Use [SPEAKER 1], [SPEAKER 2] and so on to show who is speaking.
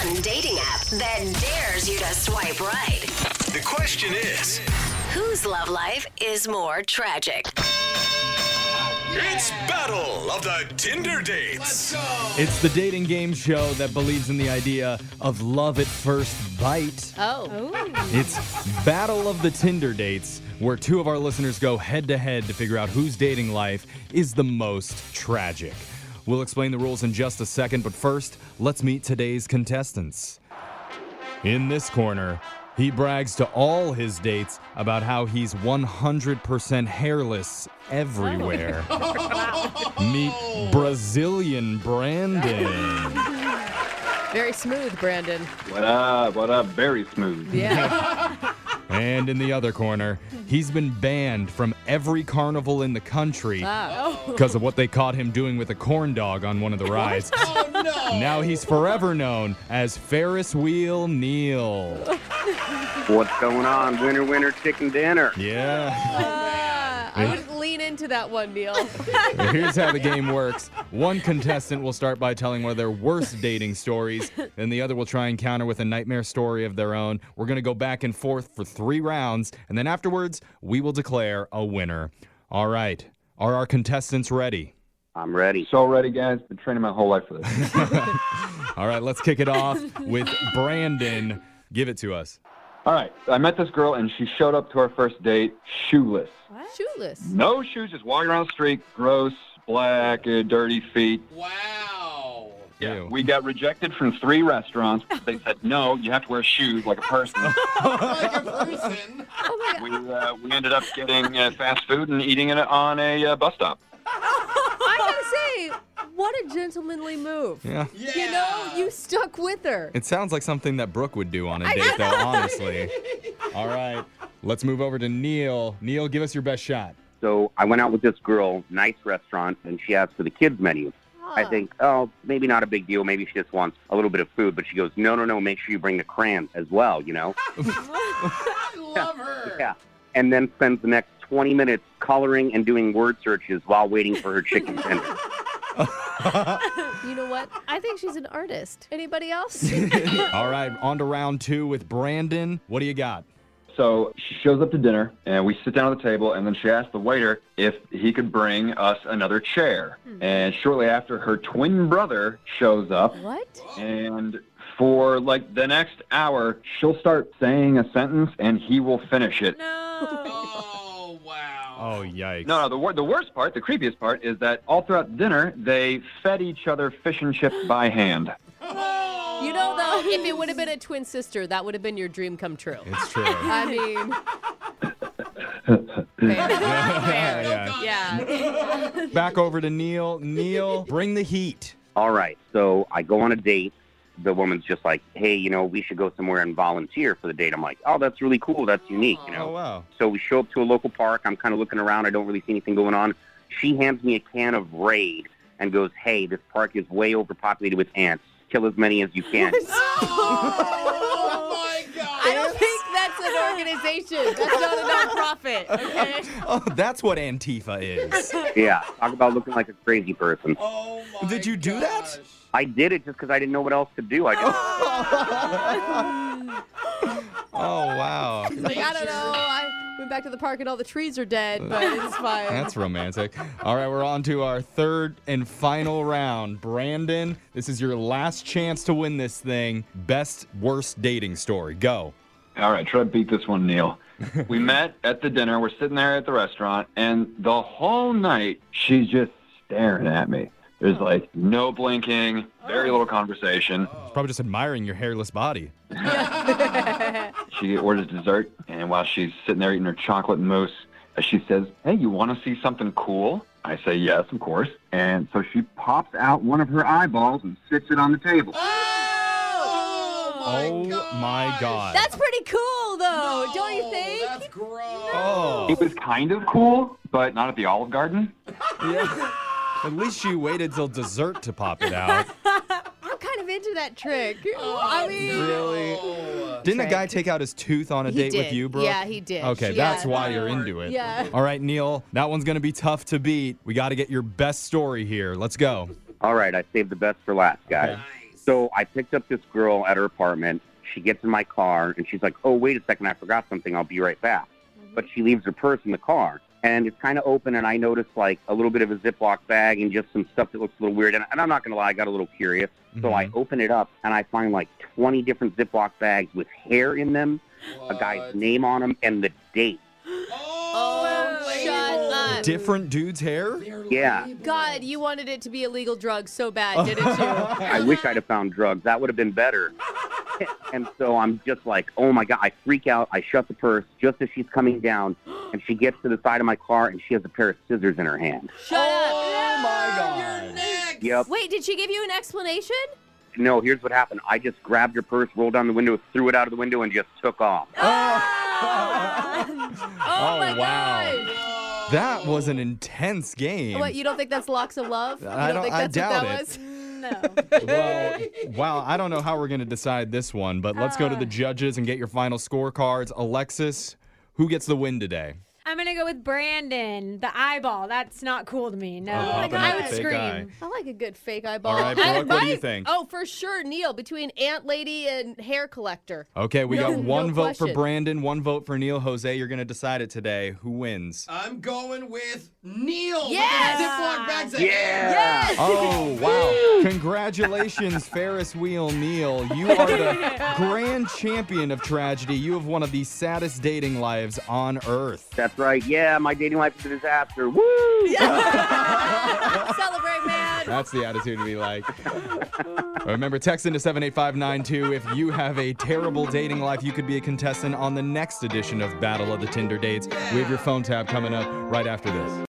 [SPEAKER 1] fun dating app that dares you to swipe right.
[SPEAKER 2] The question is,
[SPEAKER 1] Whose love life is more tragic?
[SPEAKER 2] it's Battle of the Tinder Dates.
[SPEAKER 3] It's the dating game show that believes in the idea of love at first bite.
[SPEAKER 4] Oh.
[SPEAKER 3] It's Battle of the Tinder Dates, where two of our listeners go head-to-head to figure out whose dating life is the most tragic. We'll explain the rules in just a second, but first, let's meet today's contestants. In this corner, he brags to all his dates about how he's 100% hairless everywhere. Meet Brazilian Brandon.
[SPEAKER 4] Very smooth, Brandon.
[SPEAKER 5] What up? Very smooth.
[SPEAKER 4] Yeah.
[SPEAKER 3] And in the other corner, he's been banned from every carnival in the country because of what they caught him doing with a corn dog on one of the rides.
[SPEAKER 6] Oh, no.
[SPEAKER 3] Now he's forever known as Ferris Wheel Neil.
[SPEAKER 5] What's going on? Winner, chicken dinner.
[SPEAKER 3] Yeah.
[SPEAKER 4] I would lean into that one, Neil.
[SPEAKER 3] Here's how the game works. One contestant will start by telling one of their worst dating stories, then the other will try and counter with a nightmare story of their own. We're going to go back and forth for 3 rounds, and then afterwards, we will declare a winner. All right. Are our contestants ready?
[SPEAKER 5] I'm ready. So ready, guys. Been training my whole life for this.
[SPEAKER 3] All right, let's kick it off with Brandon. Give it to us.
[SPEAKER 5] All right. I met this girl, and she showed up to our first date shoeless.
[SPEAKER 4] What? Shoeless.
[SPEAKER 5] No shoes, just walking around the street. Gross, black, dirty feet.
[SPEAKER 6] Wow.
[SPEAKER 5] Yeah.
[SPEAKER 3] Ew.
[SPEAKER 5] We got rejected from 3 restaurants. They said, no, you have to wear shoes like a person.
[SPEAKER 6] Like a person.
[SPEAKER 5] We ended up getting fast food and eating it on a bus stop.
[SPEAKER 4] I gotta say, what a gentlemanly move.
[SPEAKER 3] Yeah.
[SPEAKER 4] You know, you stuck with her.
[SPEAKER 3] It sounds like something that Brooke would do on a date, though, honestly. All right, let's move over to Neil. Neil, give us your best shot.
[SPEAKER 7] So I went out with this girl, nice restaurant, and she asked for the kids' menu. I think, maybe not a big deal. Maybe she just wants a little bit of food. But she goes, no, make sure you bring the crayons as well, you know?
[SPEAKER 6] I love her.
[SPEAKER 7] Yeah. And then spends the next 20 minutes coloring and doing word searches while waiting for her chicken tender.
[SPEAKER 4] You know what? I think she's an artist. Anybody else?
[SPEAKER 3] All right, on to round 2 with Brandon. What do you got?
[SPEAKER 5] So she shows up to dinner, and we sit down at the table, and then she asked the waiter if he could bring us another chair. And shortly after, her twin brother shows up,
[SPEAKER 4] What?
[SPEAKER 5] and for like the next hour, she'll start saying a sentence, and he will finish it.
[SPEAKER 6] Oh, wow.
[SPEAKER 3] Oh, yikes.
[SPEAKER 5] No, the worst part, the creepiest part, is that all throughout dinner, they fed each other fish and chips by hand.
[SPEAKER 4] You know, though, if it would have been a twin sister, that would have been your dream come true.
[SPEAKER 3] It's true.
[SPEAKER 4] I mean, yeah.
[SPEAKER 3] Back over to Neil. Neil, bring the heat.
[SPEAKER 7] All right, so I go on a date. The woman's just like, hey, you know, we should go somewhere and volunteer for the date. I'm like, oh, that's really cool. That's unique, you know.
[SPEAKER 3] Oh, wow.
[SPEAKER 7] So we show up to a local park. I'm kind of looking around. I don't really see anything going on. She hands me a can of Raid and goes, hey, this park is way overpopulated with ants. Kill as many as you can.
[SPEAKER 6] Oh, my God.
[SPEAKER 4] I don't think that's an organization. That's not a nonprofit, okay?
[SPEAKER 3] Oh, that's what Antifa is.
[SPEAKER 7] Yeah, talk about looking like a crazy person.
[SPEAKER 6] Oh, my
[SPEAKER 3] Did you do that?
[SPEAKER 6] gosh.
[SPEAKER 7] I did it just because I didn't know what else to do. I just,
[SPEAKER 3] Oh, wow.
[SPEAKER 4] Like, I don't know. I went back to the park and all the trees are dead, but it's fine.
[SPEAKER 3] That's romantic. All right, we're on to our 3rd and final round. Brandon, this is your last chance to win this thing. Best, worst dating story. Go.
[SPEAKER 5] All right, try to beat this one, Neil. We met at the dinner. We're sitting there at the restaurant, and the whole night, she's just staring at me. There's like no blinking, very little conversation.
[SPEAKER 3] She's probably just admiring your hairless body.
[SPEAKER 5] She orders dessert, and while she's sitting there eating her chocolate mousse, she says, hey, you want to see something cool? I say, yes, of course. And so she pops out one of her eyeballs and sits it on the table.
[SPEAKER 3] Oh, my God.
[SPEAKER 4] That's pretty cool, though, don't you think?
[SPEAKER 6] That's gross.
[SPEAKER 3] Oh.
[SPEAKER 5] It was kind of cool, but not at the Olive Garden.
[SPEAKER 3] Yeah. At least she waited till dessert to pop it out.
[SPEAKER 4] I'm kind of into that trick. I mean,
[SPEAKER 3] Really? Didn't a guy take out his tooth on a
[SPEAKER 4] he
[SPEAKER 3] date
[SPEAKER 4] did.
[SPEAKER 3] with you, Brooke?
[SPEAKER 4] Yeah, he did.
[SPEAKER 3] Okay,
[SPEAKER 4] Yeah.
[SPEAKER 3] that's why you're into it.
[SPEAKER 4] Yeah.
[SPEAKER 3] All right, Neil, that one's going to be tough to beat. We got to get your best story here. Let's go.
[SPEAKER 7] all right, I saved the best for last, guys.
[SPEAKER 6] Nice.
[SPEAKER 7] So I picked up this girl at her apartment. She gets in my car, and she's like, oh, wait a second, I forgot something. I'll be right back. But she leaves her purse in the car, and it's kind of open, and I noticed, like, a little bit of a Ziploc bag and just some stuff that looks a little weird. And I'm not going to lie, I got a little curious. So I open it up, and I find, like, 20 different Ziploc bags with hair in them, a guy's name on them, and the date.
[SPEAKER 4] Shut up.
[SPEAKER 3] Different dude's hair?
[SPEAKER 7] Yeah.
[SPEAKER 4] God, you wanted it to be illegal drugs so bad, didn't you?
[SPEAKER 7] I wish I'd have found drugs. That would have been better. And so I'm just like, oh, my God. I freak out. I shut the purse just as she's coming down, and she gets to the side of my car, and she has a pair of scissors in her hand.
[SPEAKER 4] Shut up.
[SPEAKER 3] Oh, my God.
[SPEAKER 7] Yep.
[SPEAKER 4] Wait, did she give you an explanation?
[SPEAKER 7] No, here's what happened. I just grabbed her purse, rolled down the window, threw it out of the window, and just took off.
[SPEAKER 4] Oh my
[SPEAKER 3] wow.
[SPEAKER 4] gosh.
[SPEAKER 3] That was an intense game.
[SPEAKER 4] What, you don't think that's Locks of Love? You
[SPEAKER 3] I
[SPEAKER 4] don't think
[SPEAKER 3] I
[SPEAKER 4] that's
[SPEAKER 3] doubt
[SPEAKER 4] what that
[SPEAKER 3] it.
[SPEAKER 4] was?
[SPEAKER 8] No.
[SPEAKER 3] Well, wow, I don't know how we're going to decide this one, but let's go to the judges and get your final scorecards. Alexis, who gets the win today?
[SPEAKER 8] I'm going to go with Brandon, the eyeball. That's not cool to me. No.
[SPEAKER 3] popping
[SPEAKER 8] I
[SPEAKER 3] up
[SPEAKER 8] would
[SPEAKER 3] fake
[SPEAKER 8] scream.
[SPEAKER 3] eye.
[SPEAKER 4] I like a good fake eyeball.
[SPEAKER 3] All right, Brooke, what do you think?
[SPEAKER 4] Oh, for sure, Neil, between Ant Lady and Hair Collector.
[SPEAKER 3] Okay, we got
[SPEAKER 4] No
[SPEAKER 3] one vote for
[SPEAKER 4] question.
[SPEAKER 3] Brandon, one vote for Neil. Jose, you're going to decide it today. Who wins?
[SPEAKER 6] I'm going with Neil.
[SPEAKER 4] Yes!
[SPEAKER 6] With the Ziploc bags of
[SPEAKER 7] Yeah.
[SPEAKER 6] hair.
[SPEAKER 4] Yes!
[SPEAKER 3] Oh, wow. Congratulations, Ferris Wheel Neil. You are the grand champion of tragedy. You have one of the saddest dating lives on earth.
[SPEAKER 7] That's right. Yeah, my dating life is a disaster. Woo!
[SPEAKER 4] Celebrate, man.
[SPEAKER 3] That's the attitude to be like. Remember, text into 78592 if you have a terrible dating life. You could be a contestant on the next edition of Battle of the Tinder Dates. We have your phone tab coming up right after this.